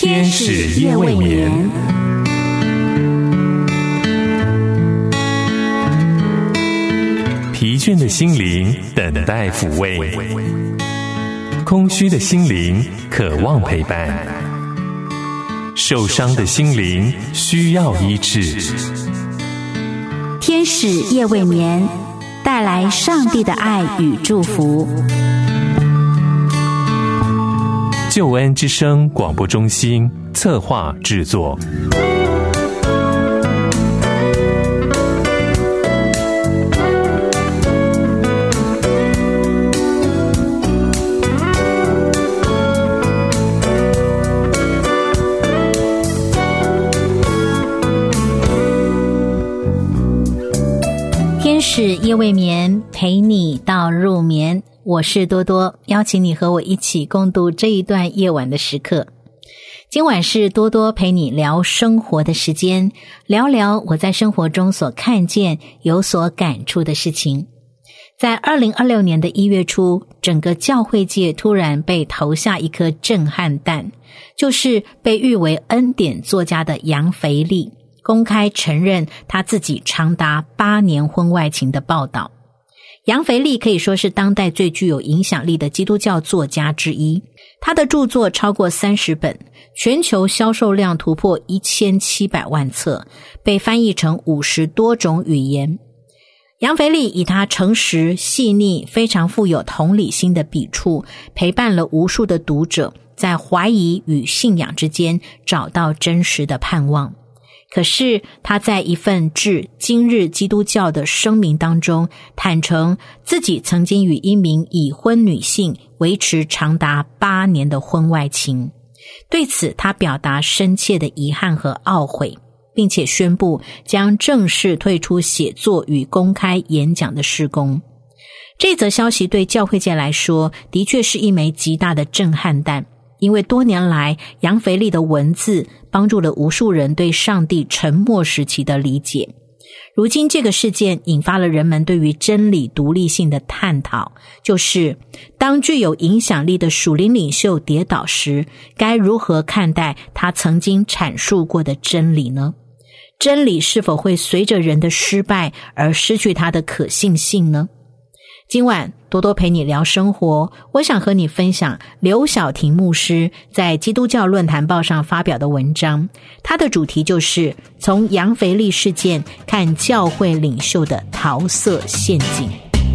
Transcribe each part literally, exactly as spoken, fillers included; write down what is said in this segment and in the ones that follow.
天使夜未眠。疲倦的心灵等待抚慰，空虚的心灵渴望陪伴，受伤的心灵需要医治。 天使夜未眠，带来上帝的爱与祝福。 救恩之声广播中心策划制作。 天使夜未眠，陪你到入眠。我是多多，邀请你和我一起共度这一段夜晚的时刻。今晚是多多陪你聊生活的时间，聊聊我在生活中所看见、有所感触的事情。在二零二六年的一月初，整个教会界突然被投下一颗震撼弹，就是被誉为恩典作家的杨腓力公开承认他自己长达八年婚外情的报道。杨腓力可以说是当代最具有影响力的基督教作家之一，他的著作超过三十本，全球销售量突破一千七百万册，被翻译成五十多种语言。杨腓力以他诚实、细腻、非常富有同理心的笔触，陪伴了无数的读者，在怀疑与信仰之间找到真实的盼望。可是他在一份致今日基督教的声明当中，坦诚自己曾经与一名已婚女性维持长达八年的婚外情。对此他表达深切的遗憾和懊悔，并且宣布将正式退出写作与公开演讲的事工。这则消息对教会界来说的确是一枚极大的震撼弹，因为多年来杨腓力的文字帮助了无数人对上帝沉默时期的理解。如今这个事件引发了人们对于真理独立性的探讨，就是当具有影响力的属灵领袖跌倒时，该如何看待他曾经阐述过的真理呢？真理是否会随着人的失败而失去它的可信性呢？今晚多多陪你聊生活，我想和你分享刘晓婷牧师在基督教论坛报上发表的文章，它的主题就是从杨腓力事件看教会领袖的桃色陷阱。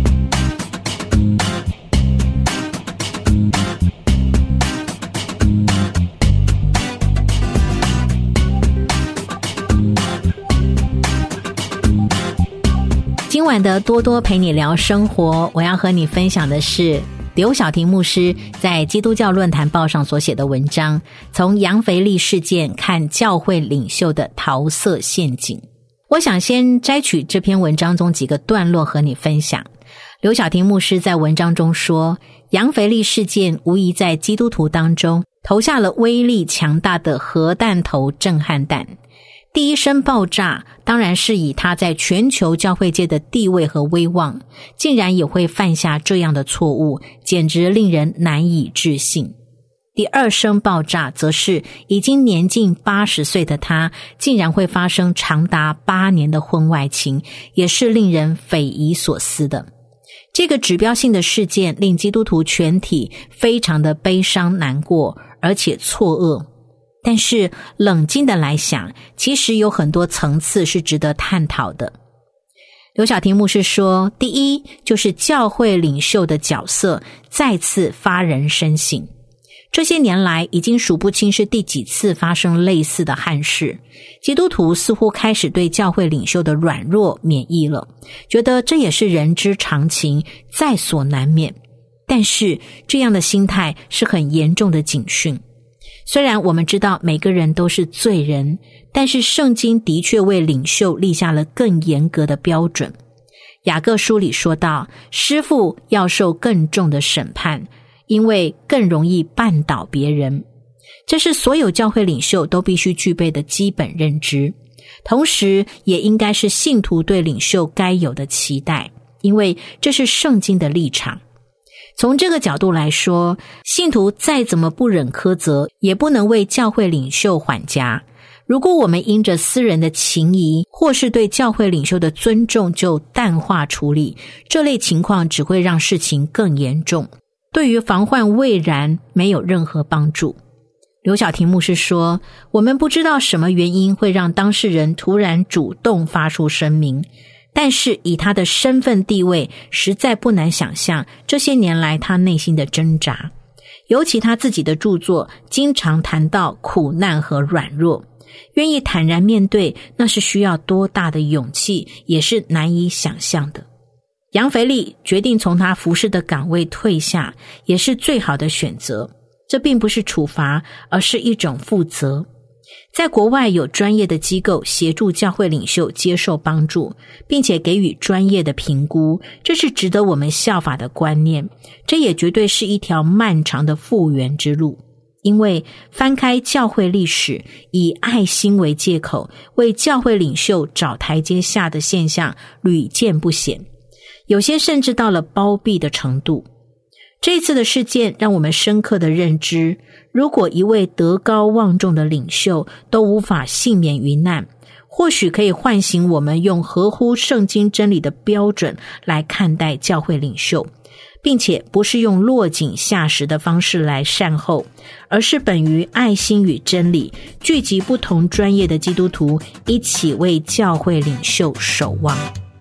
今晚的多多陪你聊生活，我要和你分享的是刘晓婷牧师在基督教论坛报上所写的文章，从杨腓力事件看教会领袖的桃色陷阱。我想先摘取这篇文章中几个段落和你分享。刘晓婷牧师在文章中说，杨腓力事件无疑在基督徒当中投下了威力强大的核弹头震撼弹。第一声爆炸当然是以他在全球教会界的地位和威望，竟然也会犯下这样的错误，简直令人难以置信。第二声爆炸则是已经年近八十岁的他，竟然会发生长达八年的婚外情，也是令人匪夷所思的。这个指标性的事件令基督徒全体非常的悲伤难过，而且错愕。但是冷静的来想，其实有很多层次是值得探讨的。刘晓婷牧师说，第一就是教会领袖的角色再次发人深省。这些年来已经数不清是第几次发生类似的憾事，基督徒似乎开始对教会领袖的软弱免疫了，觉得这也是人之常情，在所难免。但是这样的心态是很严重的警讯。虽然我们知道每个人都是罪人，但是圣经的确为领袖立下了更严格的标准。雅各书里说到，师傅要受更重的审判，因为更容易绊倒别人。这是所有教会领袖都必须具备的基本认知，同时也应该是信徒对领袖该有的期待，因为这是圣经的立场。 从这个角度来说，信徒再怎么不忍苛责，也不能为教会领袖缓颊。如果我们因着私人的情谊，或是对教会领袖的尊重就淡化处理，这类情况只会让事情更严重，对于防患未然没有任何帮助。刘晓婷牧师说，我们不知道什么原因会让当事人突然主动发出声明，但是以他的身份地位，实在不难想象这些年来他内心的挣扎。尤其他自己的著作经常谈到苦难和软弱，愿意坦然面对，那是需要多大的勇气，也是难以想象的。杨腓力决定从他服侍的岗位退下，也是最好的选择。这并不是处罚，而是一种负责。在国外有专业的机构协助教会领袖接受帮助，并且给予专业的评估，这是值得我们效法的观念。这也绝对是一条漫长的复原之路。因为翻开教会历史，以爱心为借口为教会领袖找台阶下的现象屡见不鲜，有些甚至到了包庇的程度。这次的事件让我们深刻的认知，如果一位德高望重的领袖都无法幸免于难，或许可以唤醒我们用合乎圣经真理的标准来看待教会领袖，并且不是用落井下石的方式来善后，而是本于爱心与真理，聚集不同专业的基督徒，一起为教会领袖守望。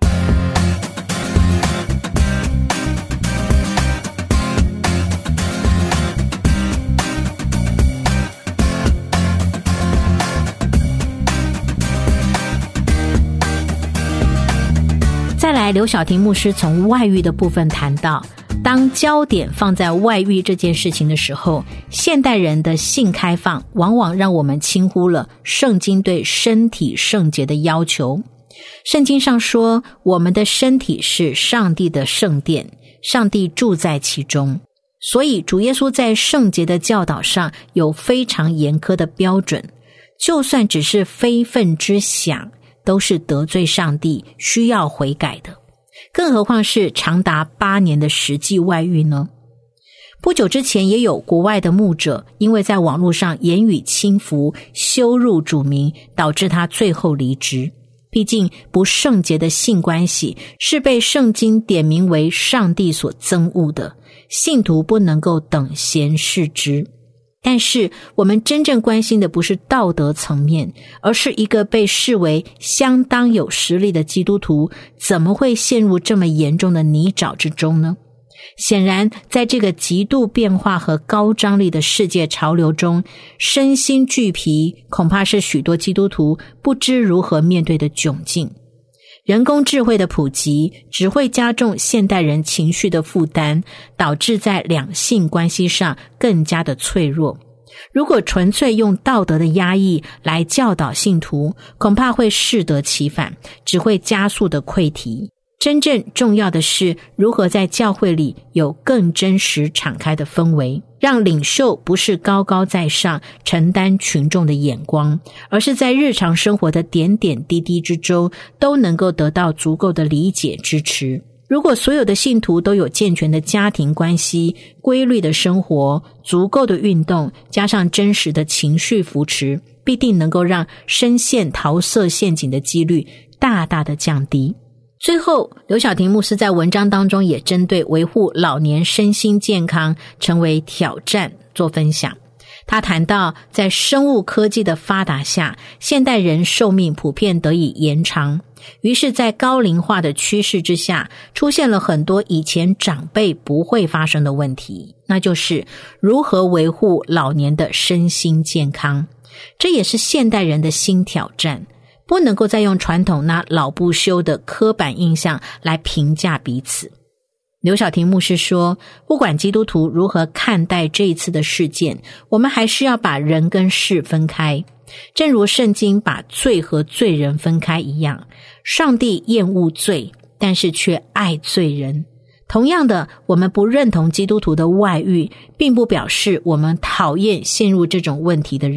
再来，刘晓婷牧师从外遇的部分谈到，当焦点放在外遇这件事情的时候，现代人的性开放往往让我们轻忽了圣经对身体圣洁的要求。圣经上说，我们的身体是上帝的圣殿，上帝住在其中。所以主耶稣在圣洁的教导上有非常严苛的标准，就算只是非分之想，都是得罪上帝，需要悔改的，更何况是长达八年的实际外遇呢？不久之前也有国外的牧者因为在网络上言语轻浮，羞辱主名，导致他最后离职。毕竟不圣洁的性关系是被圣经点名为上帝所憎恶的，信徒不能够等闲视之。但是我们真正关心的不是道德层面，而是一个被视为相当有实力的基督徒怎么会陷入这么严重的泥沼之中呢？显然在这个极度变化和高张力的世界潮流中，身心俱疲恐怕是许多基督徒不知如何面对的窘境。人工智慧的普及只会加重现代人情绪的负担，导致在两性关系上更加的脆弱。如果纯粹用道德的压抑来教导信徒，恐怕会适得其反，只会加速的溃堤。真正重要的是如何在教会里有更真实敞开的氛围，让领袖不是高高在上承担群众的眼光，而是在日常生活的点点滴滴之中都能够得到足够的理解支持。如果所有的信徒都有健全的家庭关系、规律的生活、足够的运动，加上真实的情绪扶持，必定能够让深陷桃色陷阱的几率大大的降低。最后，刘晓婷牧师在文章当中也针对维护老年身心健康成为挑战做分享。他谈到，在生物科技的发达下，现代人寿命普遍得以延长，于是在高龄化的趋势之下，出现了很多以前长辈不会发生的问题，那就是如何维护老年的身心健康。这也是现代人的新挑战，不能够再用传统那老不休的刻板印象来评价彼此。刘晓婷牧师说，不管基督徒如何看待这一次的事件，我们还是要把人跟事分开。正如圣经把罪和罪人分开一样，上帝厌恶罪，但是却爱罪人。同样的，我们不认同基督徒的外遇，并不表示我们讨厌陷入这种问题的人。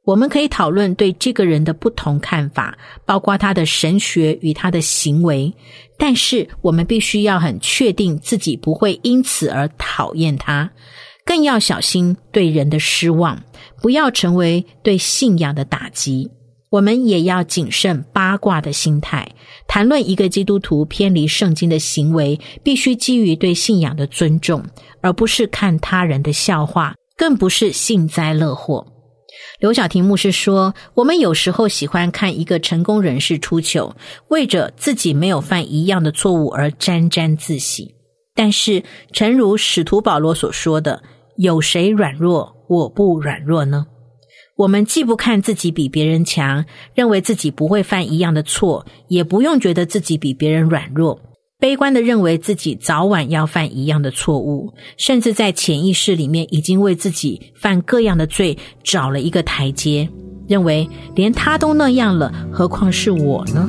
我们可以讨论对这个人的不同看法，包括他的神学与他的行为，但是我们必须要很确定自己不会因此而讨厌他，更要小心对人的失望，不要成为对信仰的打击。我们也要谨慎八卦的心态，谈论一个基督徒偏离圣经的行为，必须基于对信仰的尊重，而不是看他人的笑话，更不是幸灾乐祸。刘晓婷牧师说，我们有时候喜欢看一个成功人士出糗，为着自己没有犯一样的错误而沾沾自喜。但是诚如使徒保罗所说的，有谁软弱，我不软弱呢？我们既不看自己比别人强，认为自己不会犯一样的错，也不用觉得自己比别人软弱，悲观地认为自己早晚要犯一样的错误，甚至在潜意识里面已经为自己犯各样的罪找了一个台阶，认为连他都那样了，何况是我呢？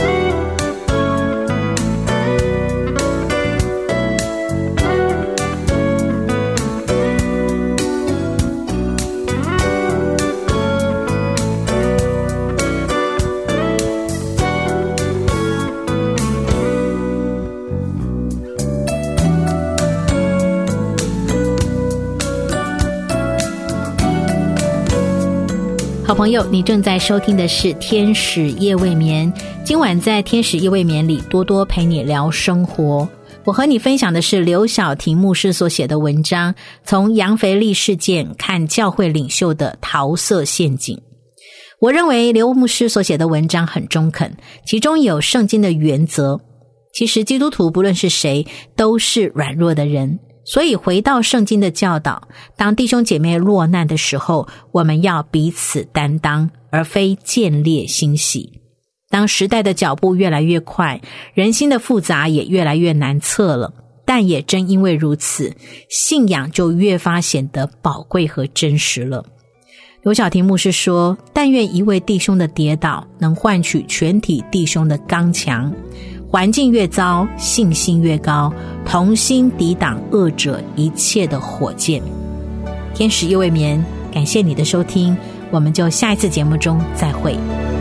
好朋友，你正在收听的是天使夜未眠。今晚在天使夜未眠里，多多陪你聊生活。我和你分享的是刘晓婷牧师所写的文章，从杨腓力事件看教会领袖的桃色陷阱。我认为刘牧师所写的文章很中肯，其中有圣经的原则。其实基督徒不论是谁，都是软弱的人，所以回到圣经的教导，当弟兄姐妹落难的时候，我们要彼此担当，而非见猎欣喜。当时代的脚步越来越快，人心的复杂也越来越难测了，但也正因为如此，信仰就越发显得宝贵和真实了。刘晓婷牧师说，但愿一位弟兄的跌倒能换取全体弟兄的刚强，环境越糟，信心越高，同心抵挡恶者一切的火箭。天使夜未眠，感谢你的收听，我们就下一次节目中再会。